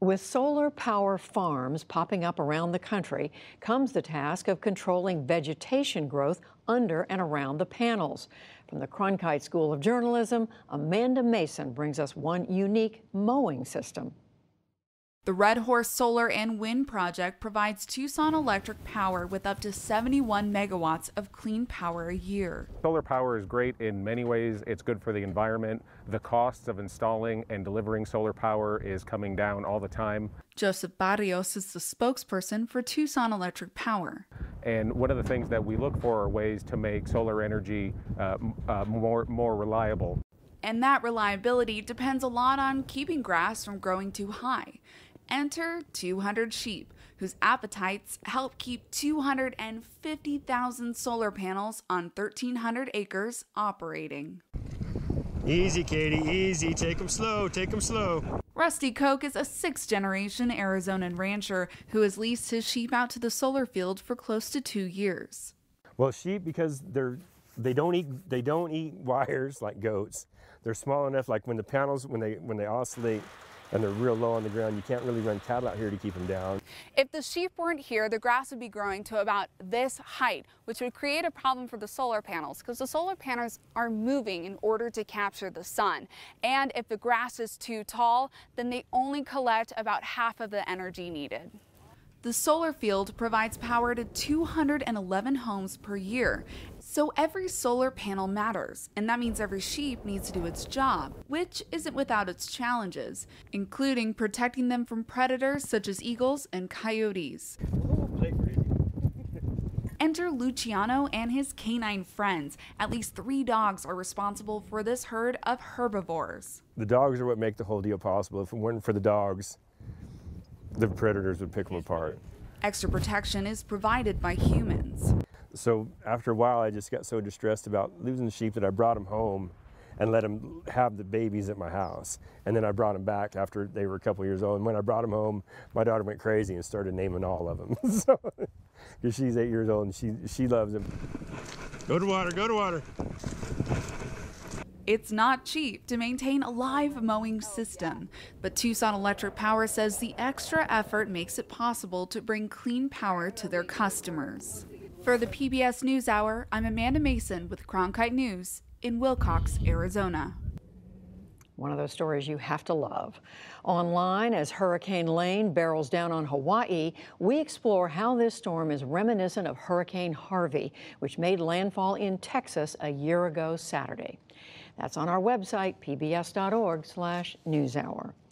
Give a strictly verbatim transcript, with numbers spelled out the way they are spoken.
With solar power farms popping up around the country comes the task of controlling vegetation growth under and around the panels. From the Cronkite School of Journalism, Amanda Mason brings us one unique mowing system. The Red Horse Solar and Wind Project provides Tucson Electric Power with up to seventy-one megawatts of clean power a year. Solar power is great in many ways. It's good for the environment. The costs of installing and delivering solar power is coming down all the time. Joseph Barrios is the spokesperson for Tucson Electric Power. And one of the things that we look for are ways to make solar energy uh, uh, more, more reliable. And that reliability depends a lot on keeping grass from growing too high. Enter two hundred sheep, whose appetites help keep two hundred fifty thousand solar panels on thirteen hundred acres operating. Easy, Katie, easy. Take them slow, take them slow. Rusty Koch is a sixth-generation Arizonan rancher who has leased his sheep out to the solar field for close to two years. Well, sheep, because they're they don't eat they don't eat wires like goats. They're small enough, like when the panels when they when they oscillate and they're real low on the ground, you can't really run cattle out here to keep them down. If the sheep weren't here, the grass would be growing to about this height, which would create a problem for the solar panels because the solar panels are moving in order to capture the sun. And if the grass is too tall, then they only collect about half of the energy needed. The solar field provides power to two hundred eleven homes per year. So every solar panel matters, and that means every sheep needs to do its job, which isn't without its challenges, including protecting them from predators such as eagles and coyotes. Enter Luciano and his canine friends. At least three dogs are responsible for this herd of herbivores. The dogs are what make the whole deal possible. If it weren't for the dogs, the predators would pick them apart. Extra protection is provided by humans. So after a while, I just got so distressed about losing the sheep that I brought them home and let them have the babies at my house. And then I brought them back after they were a couple years old. And when I brought them home, my daughter went crazy and started naming all of them. So, because she's eight years old and she, she loves them. Go to water, go to water. It's not cheap to maintain a live mowing system, but Tucson Electric Power says the extra effort makes it possible to bring clean power to their customers. For the P B S NewsHour, I'm Amanda Mason with Cronkite News in Willcox, Arizona. One of those stories you have to love. Online, as Hurricane Lane barrels down on Hawaii, we explore how this storm is reminiscent of Hurricane Harvey, which made landfall in Texas a year ago Saturday. That's on our website, P B S dot org slash NewsHour.